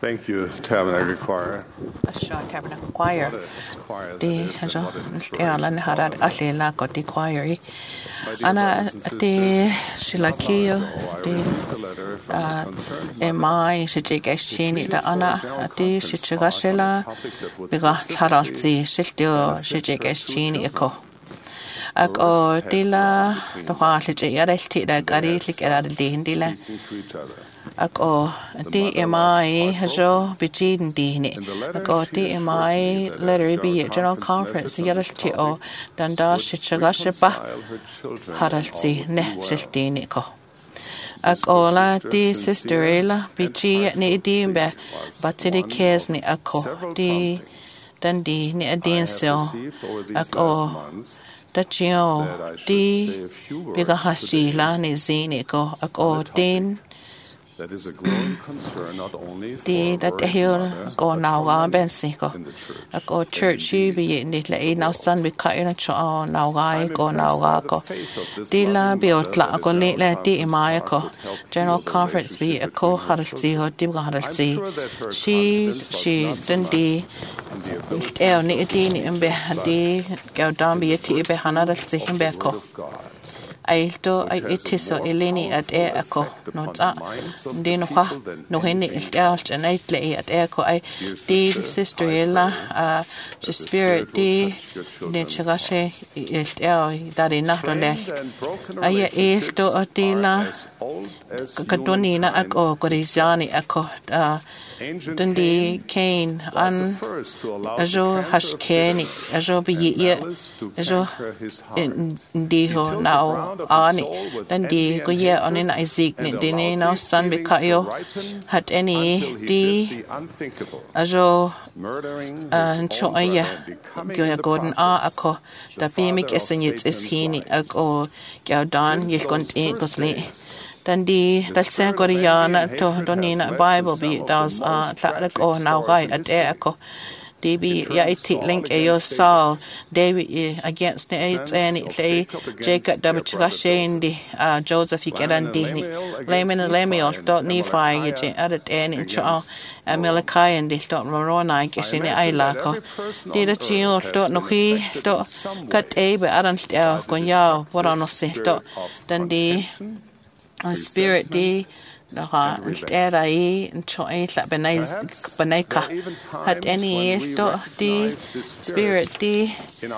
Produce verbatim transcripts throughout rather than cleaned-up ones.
Thank you, Tabernacle Choir. Sure, Tabernacle Choir. Di hajo ealan harad alela ko di choir. Ana di shilakio di emai shijigashini da ana di shijigashela biga haralzi shiltio shijigashini eko. Ak o dila doha lije yarelti da gari likera di hindila. Ak o di emai hajo bijin dihni. Ak o di emai letter bi general conference yarelti o danda shichagasheba haralzi ne shiltini ko. Ak o la di sister ela biji ni idimbe batili kes ni ako di dandi ni adin so. Ak o Dachio di biga hashi la ni zini ko ak o din That is a growing concern not only for di dat hil go nawa bensi ko ak o church yu bi ni la e now san bi ka ina cho nawa go nawa ko di la bi otla ko le la di imaya ko general conference bi ko haralti ho di ga haralti she she den di el ni di ni imbe di go down bi ti be hanaralti imbe ko Ailto ai itiso eleni at e ako no ta di no ha no heni iltalt and aitle e at e ko ai di sister ela a the spirit di ne chagashe iltel dari na role ai ilto atila kadonina ako korizani ako Dundi Cain an ajo hashkeni ajo bi ye ajo ndiho now ani dundi go ye onin Isaac ni dini now stand bi kayo hat any di ajo ancho aya go gordon a ako da bimik esenyit is hini ako gaudan yel kont e gosle Dandi dalse Koreana to donina Bible bi das a tlarik o naugai at echo. D B ya iti link e yo Saul David against the eight and it Jacob Dabachashindi uh Joseph Ikerandini Layman and Lemiel dot Nephi ye added en in Cha Amalekai and dot Moroni Kishini Ailako. Did a chill dot Nohi dot cut a be Adant el Gonya what on se dot Dandi Spirit di ha era i choi la benai benaika hat any to di spirit di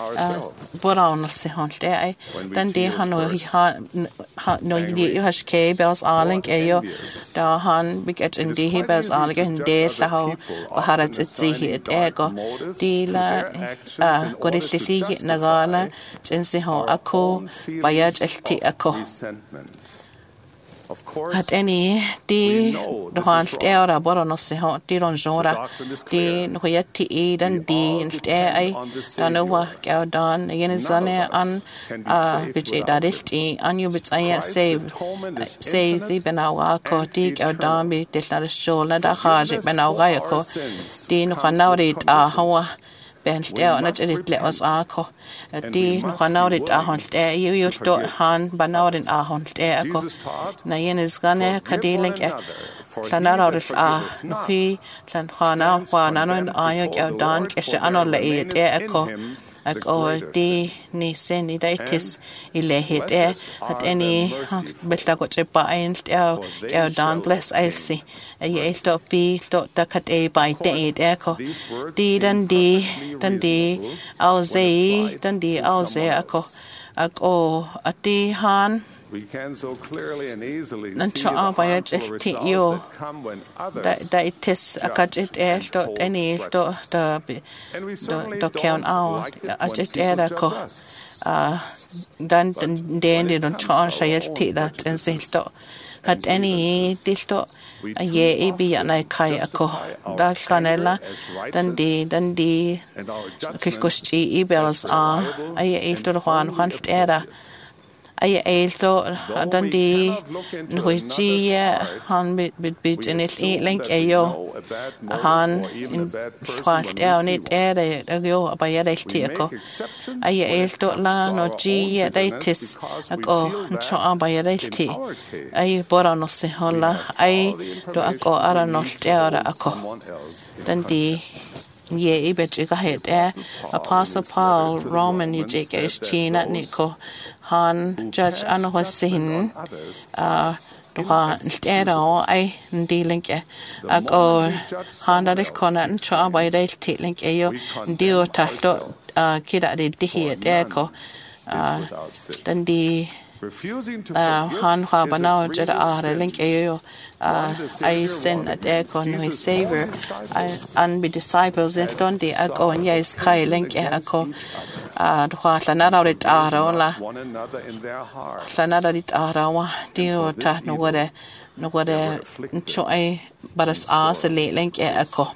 boraun se honte ai dan di hano ha no di has ke bells arling ayo da han biget in di bells arling de la ho baharat itzi hit ego di la kodisli nagala chensi ho ako bayaj elti ako Hat any di the hand era borono se ho di ron jora di no yeti e dan di in ai danowa gaudan yen zane an a bit da rifti an you bit I save save the benawa ko di gaudan bi de la shola da haje benawa ko di no kanawrit a hawa Benst er und it let us ako di kanawrit a hont e you you dot han banawrin a hont e ako na yen is gane kadilink e Lanaris a nuhi lan khana khana no ayo ke dan ke se anole e te ako ak o di ni seni daitis ile hit e at any besta ko chepa ein e ke dan bless I see e stop bi dot da kat e by te e ako di dan di dan di au ze dan di au ze ako ak o ati han We can so clearly and easily Nan see tra the bayad harmful ti results yo that come when da others da itis akajit e dot any dot da and we do certainly do count don't out like it when ajit people era judge ko us. uh dan den de don cha shayel ti da en silto hat any dilto a ye e bi na kai ako da kanela dan di dan di kilkosti e bells a a ye e to han han era Ay eilto dandi nuigia han bit bit bit in it link ayo han in twalt down it ere ayo abayelti ako ay eilto la no gi daitis ako ncho abayelti ay borano se hola ay do ako aranol tere ako dandi ye ibet ikahet e Apostle Paul Roman yujike is china niko han judge ano sin uh doha ntero ai ndilinke ak o han da kona ncho by del titlink ayo ndio talto kida de dihi e ko dan di han ha banao jada are link ayo I send at echo no savior and be disciples in dondi ako yes kai link ako a dwa lanara rit ara la lanara rit ara wa dio ta no wore no wore cho ai baras a se link ako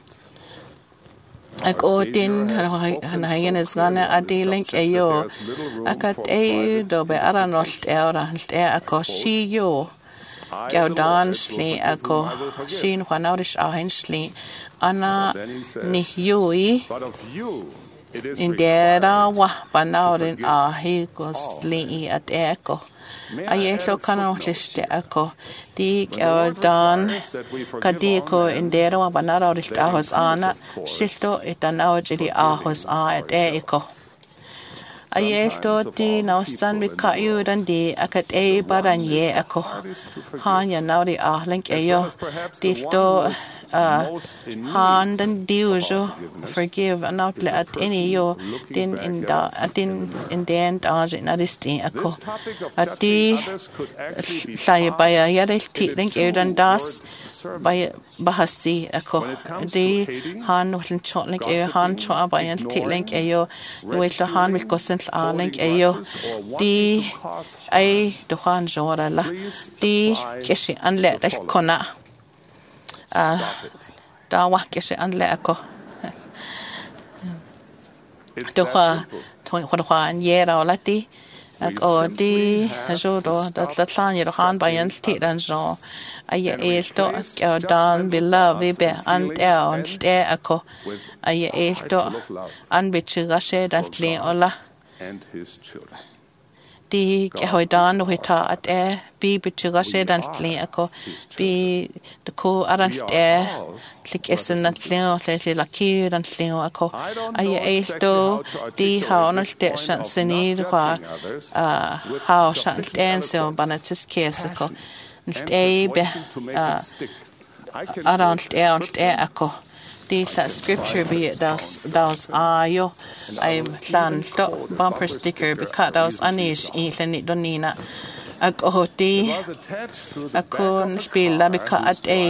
ako tin hanayen is gonna adi link ayo akat e do be ara not era ako shi yo Gaudan sli ako sin wanaudish ahin sli ana ni yui in dera wa banaurin ahi gosli at eko ayelo kana liste ako di gaudan kadiko in dera wa banaudish ahos ana shilto itanawjili ahos a at eko Ayelto di nausan mi kayu dan di akat e baran ye ako han ya nauri ahlink ayo dilto han dan diujo forgive an outlet at any yo din in da din in the end as in adisti ako at di saya baya ya ti link e dan das by bahasi ako di han wotlen chotlik e han cho abayan ti link ayo wetla han mit kosen a link ayo di ai do han jora la di keshi anle da kona a da wa keshi anle ako do ha thon khon khan ye ra la ti ako di jo do da la tlan ye do han bayan ti dan jo ay esto dan beloved be and on ste ako ay esto an bichiga she dan tle ola and his children. Di kehoidan hita at e bi bichiga she dan tle ako bi de ko aran e klik esen dan tle le la ki dan tle ako ay esto di ha on ste shan sini ha ha shan den so banatis kes ako Nlte be around there and there ako the scripture be it das das ayo I'm plan to bumper sticker be cut aus anish in it donina ako di ako spela be cut a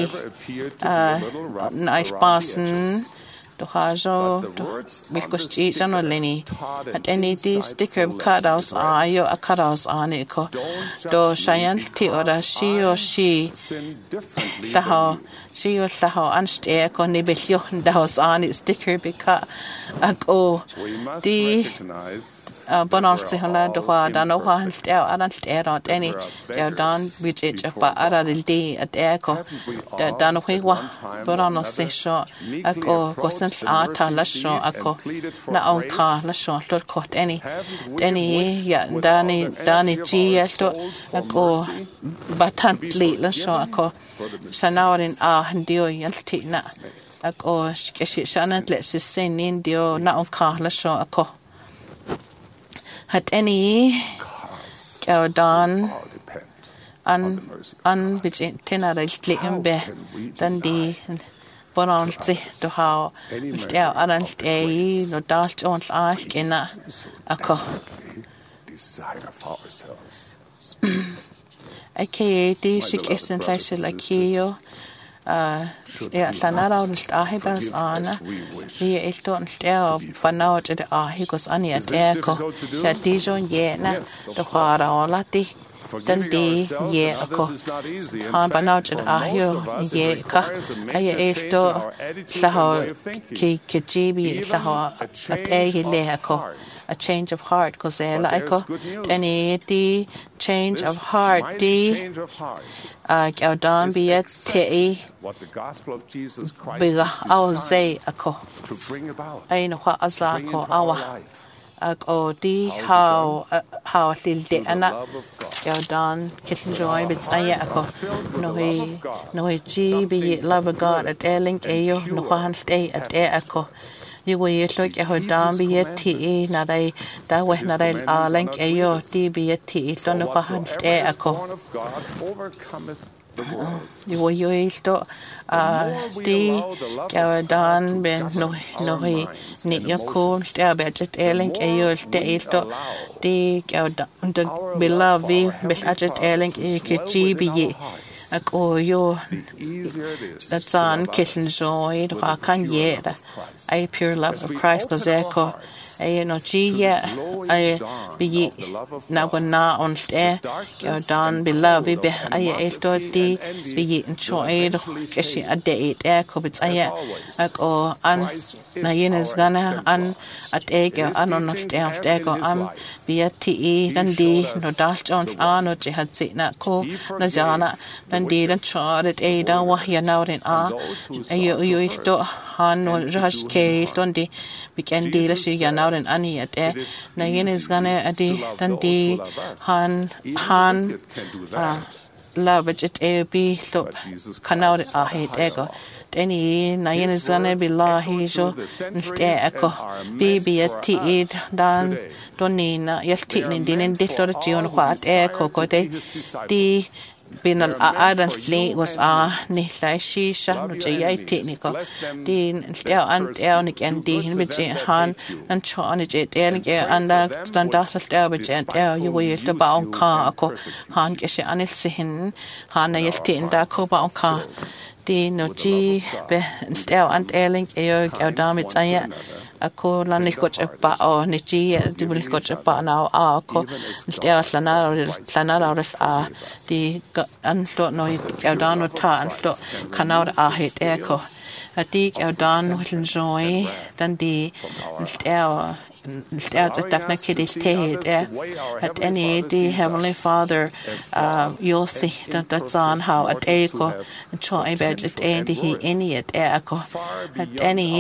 nice passen do hajo bilkosti janoleni at any di sticker cut aus ayo a cut aus aniko do shayan ti ora shi o shi saho shi o saho anste ko ni belio daus an sticker be cut ako di bonarse hala do ha dan o ha st aran st aran any ja dan budget pa ara del di at eko da dan o wa bonano se sho ako kosan ata la sho ako na on ka la sho lot kot any any ya dani dani ji to ako batantli la sho ako sanarin a ndio yanti na ako keshi shanat le sin indio na on ka la sho ako hat any gaudan an an bijin tenara imbe dan di bonalti do ha lte aran lte no dalt on arkina ako okay di shik esen flashe lakio Uh, ja, lanara und ahibas ana wie ich dort der banaut der ahigos ani at eko ja dijon yena do khara olati dan di ye ako han banau jet ahio ye ka ay esto laho ki kijibi laho at e le ako a change of heart ko zela ako any di change of heart di a gaudan bi te what the gospel of Jesus Christ biga au is zay ako to bring about ay no kwa azla bring ko into our awa life. ag o di how how lil de ana gaudan kitchen joy bits ay ako no he no he ji bi love of God at elink ayo no han stay at e ako you we look at how down be yet tea na dai da we na dai a link ayo di bi yet tea to no han stay ako you we you sto a di gaudan ben no no he ni ya ko stay budget elink ayo stay sto di gaudan the beloved bes at elink e ke ji bi ye ac o yo that's on kitchen joy ra kan ye da I pure love of Christ was echo I no chi ye I be na go na on ste go don beloved be I esto di be in choid keshi a date e ko bits I ac o an na yin is gonna an at ego an on ste of ego am be te dan di no dash on an o je had sit na ko na jana dan di dan chod it e da wa ya now in a you you sto han no rush ke stondi weekend di la shi ya now in ani at e na yin is gonna adi dan di han han love it e be lo kanau a het ego any na yin is gonna be la hi jo nste eko bi bi ti id dan donina yel ti nin din din lo ti on kwat eko ko de di binal a adan sli was a ni lai shi sha no je yai technico din stel an el nik en di hin bit han an cho an je del ge an da dan da stel bit en el you we to ba on ka ko han ke she anil sin han na yel tin da ko ba on ka di no ji be stel an eling e yo ga da mit aya ako lan ni coach pa o ni ji di bul coach pa na a ko stel lana lana ra a di an sto no ga da no ta an sto kanau a het e ko a di ga da no enjoy dan di stel stel at takna kidis te at any di heavenly father uh you'll see that that's on how at eco and try bet at any he any at eco at any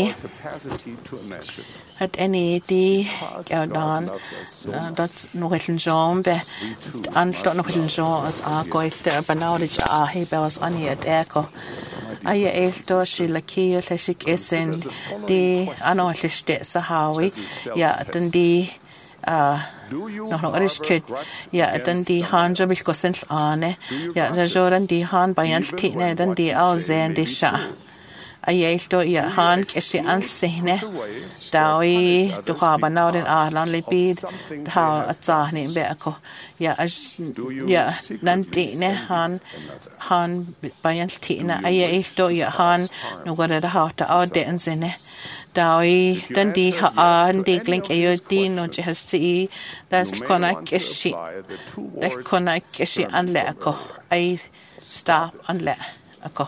at any di gaudan that's no hitlen jom be an sto no hitlen jom as a goite banaude a he bells ani at eco Aya esto shi lakia le shi kesen di ano le ste sa hawi ya dan di uh no no arish kid ya dan di han jo bil kosen ane ya da joran di han bayan tine dan di au zen di sha Aya esto ya han keshi an sehne dawi du ha banauden a lan le bid ha atsahne be ko ya ya dan tine han han bayan tina aya esto ya han no gora da ha ta au de enzene dawi dan di ha an di klink ayo di no je hasi das kona keshi das kona keshi an le ko ai stop an le ko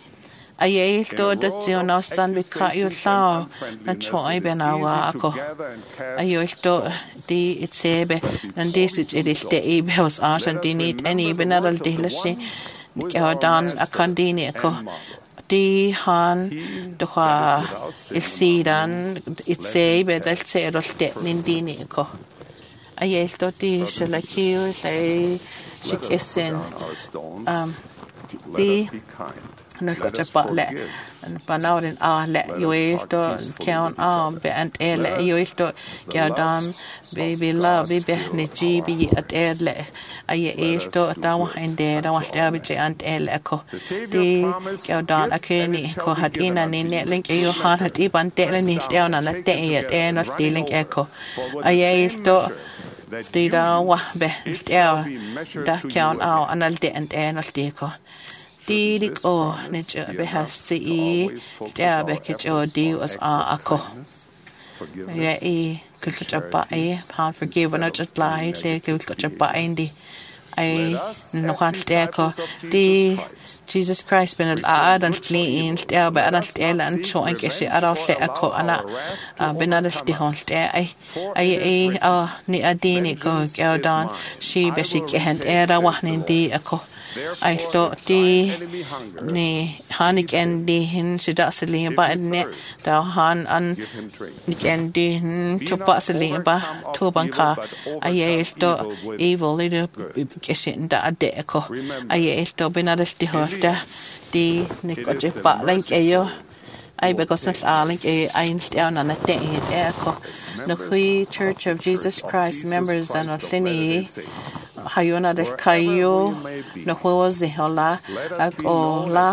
Ay to da tion aus san bi ka yu lao na choi be na wa ko ayo to di itsebe nan di sit it is de e house art and di need any benadal de lashi ka dan akandini ko di han do ha isidan itsebe dal se ro de nindini ko ay to di shela kiu sai chikesen um di no got a butler and banauden a le you to count on be and ele you to gaudan baby love be ni gb at ele ay esto tawa inde da was der be and ele ko di gaudan akeni ko hatina ni ne link you hat hat iban tele ni stel na na te e no stealing echo ay esto di da wa be stel da count out anal de and enal de ko Dirik o ne jo be has si der be ke jo di was a ako ya e kul ka ba e han forgive no just lie le kul ka ba indi ai no kan te ko di Jesus Christ ben al adan clean te ba adan te lan cho an ke si ara te ko ana ben adan te hon te ai ai ai a ni adini ko ke dan shi be shi ke hand era wa nin di ko ai sto di ni hanik en di hin si da sli ba ne da han an ni en di to pa sli ba to ban ka ai ai sto evil le ke si da de ko ai ai sto ben adan te horta di ni ko je pa lan ke yo ai be ko sa aling e ein down on a te e ko no hui Church of Jesus Christ members and othini hayona de kayo no ho ze hola akola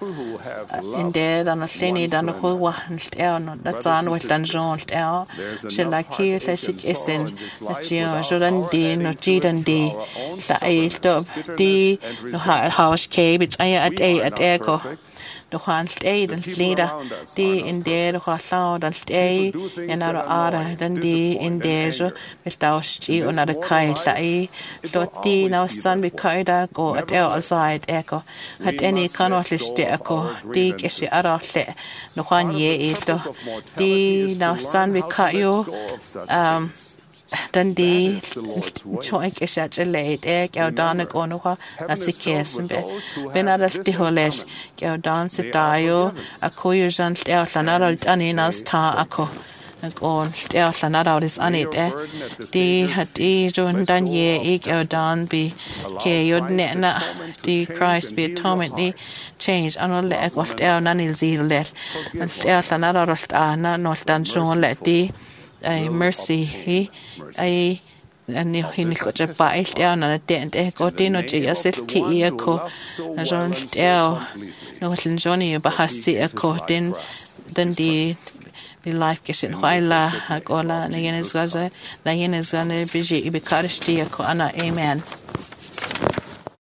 inde dan othini dan ho wa down no that's on with dan jon down she like here le shik esen che jodan di no ji dan di ta ai stop di no house ke bit ai at ai at e ko do han stay dan leader di in der do ha dan stay en ara ara dan di in der so mit daus chi und ara kai sai do di now san bi kai da go at el aside echo hat any kan wat liste echo di ke si ara le no han ye e do di now san bi kai yo um dan di choy ke sha chele e ke dan ko no ha asikes be ben ara ti holes ke dan se tayo akoyo jan te atlanara ani nas ta ako kon te atlanara is anit e di hat e jon dan ye e ke dan bi ke yod ne na di Christ be atonement change anol le ko te nanil zil le te atlanara rost ana no dan jon le di ai mercy hi ai ani hin ko je pa el te na te te ko te no je asel ti e ko na jon te no hlen joni ba hasti e ko den den di bi life geshin hoila akola na yenes gaza na yenes gane biji ibe karishti ko ana amen